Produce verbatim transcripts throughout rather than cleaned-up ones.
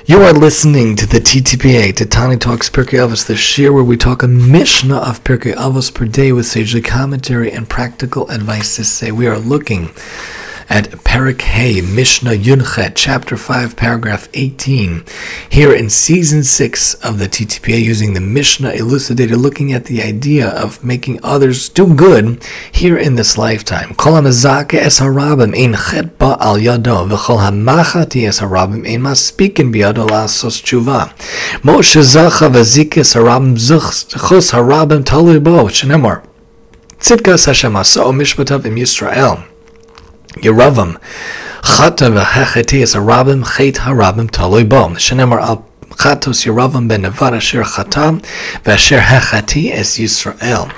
You are listening to the T T P A, to Tani Talks Pirkei Avos, the shir where we talk a Mishnah of Pirkei Avos per day with sagely commentary and practical advice to say. We are looking at Perek Hey, Mishnah Yunchet, Chapter five, Paragraph eighteen, here in Season six of the T T P A, using the Mishnah elucidated, looking at the idea of making others do good here in this lifetime. Kol hamazake es harabim ein chet ba al yado, v'chol hamachati es harabim ein maspikin biyado la'asos tshuva. Moshe zacha v'zik es harabim zchus harabim talui bo, shenemar tzidkas Hashem asa'o mishpatav im Yisrael. Yeravam chata v'hecheti es harabim chet harabim talui bo, shenemar al chatos Yeravam ben Nevat asher chata v'asher hecheti es Yisrael.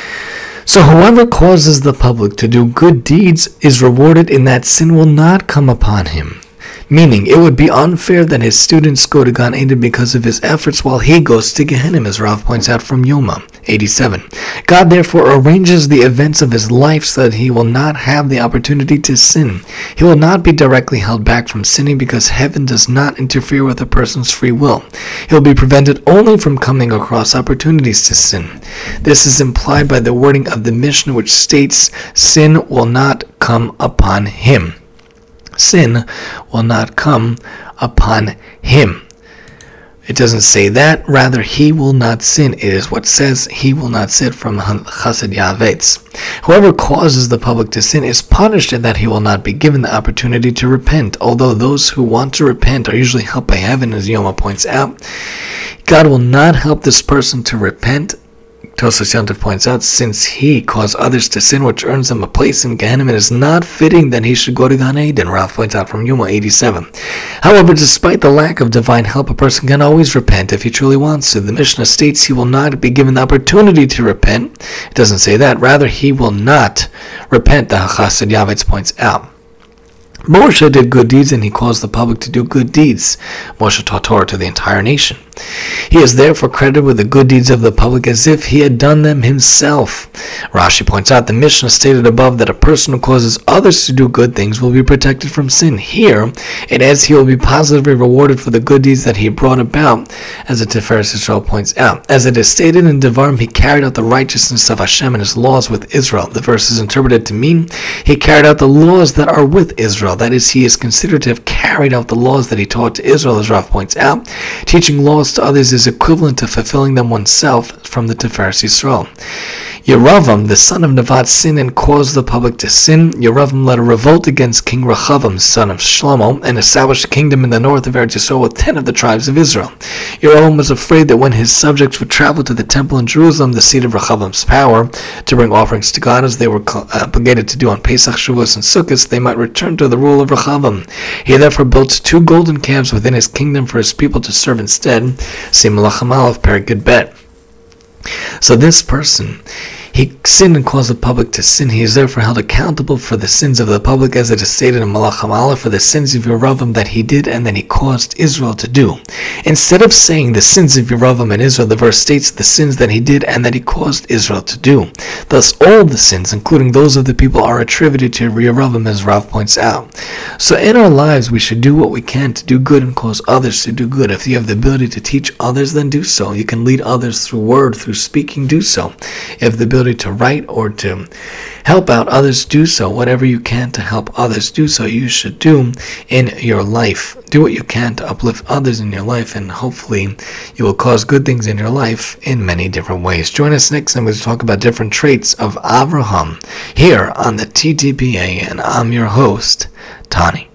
So whoever causes the public to do good deeds is rewarded in that sin will not come upon him. Meaning, it would be unfair that his students go to Gan Eden because of his efforts while he goes to Gehenna, as Rav points out from Yoma eighty-seven. God therefore arranges the events of his life so that he will not have the opportunity to sin. He will not be directly held back from sinning because heaven does not interfere with a person's free will. He will be prevented only from coming across opportunities to sin. This is implied by the wording of the Mishnah, which states, sin will not come upon him. Sin will not come upon him. It doesn't say that, rather he will not sin. It is what says he will not sin from Chassid Yavetz. Whoever causes the public to sin is punished in that he will not be given the opportunity to repent, although those who want to repent are usually helped by heaven, as Yoma points out. God will not help this person to repent, Tosfos Yontif points out, since he caused others to sin, which earns him a place in Gehenna. It is not fitting that he should go to Gan Eden, Rav points out from Yoma eighty-seven. However, despite the lack of divine help, a person can always repent if he truly wants to. The Mishnah states he will not be given the opportunity to repent. It doesn't say that, rather he will not repent, the Chassid Yavetz points out. Moshe did good deeds and he caused the public to do good deeds. Moshe taught Torah to the entire nation. He is therefore credited with the good deeds of the public as if he had done them himself. Rashi points out the Mishnah stated above that a person who causes others to do good things will be protected from sin. Here, it adds he will be positively rewarded for the good deeds that he brought about, as the Tiferes Yisrael points out. As it is stated in Devarim, he carried out the righteousness of Hashem and his laws with Israel. The verse is interpreted to mean he carried out the laws that are with Israel. That is, he is considered to have carried out the laws that he taught to Israel, as Rav points out. Teaching laws to others is equivalent to fulfilling them oneself, from the Tiferes Yisrael. Yeravam, the son of Nevat, sinned and caused the public to sin. Yeravam led a revolt against King Rechavam, son of Shlomo, and established a kingdom in the north of Eretz Yisrael with ten of the tribes of Israel. Yeravam was afraid that when his subjects would travel to the temple in Jerusalem, the seat of Rechavam's power, to bring offerings to God as they were obligated to do on Pesach, Shavuos, and Sukkot, they might return to the rule of Rechavam. He therefore built two golden calves within his kingdom for his people to serve instead. See Melachim Aleph, Perek Bet. So this person, he sinned and caused the public to sin. He is therefore held accountable for the sins of the public, as it is stated in Melachim Aleph, for the sins of Yeravam that he did and that he caused Israel to do. Instead of saying the sins of Yeravam and Israel, the verse states the sins that he did and that he caused Israel to do. Thus, all the sins, including those of the people, are attributed to Yeravam, as Rav points out. So in our lives, we should do what we can to do good and cause others to do good. If you have the ability to teach others, then do so. You can lead others through word, through speaking, do so. If you have the ability to write or to help out others, do so. Whatever you can to help others, do so. You should do in your life. Do what you can to uplift others in your life, and hopefully you will cause good things in your life in many different ways. Join us next time as we talk about different traits of Avraham here on the T T P A, and I'm your host, Tani.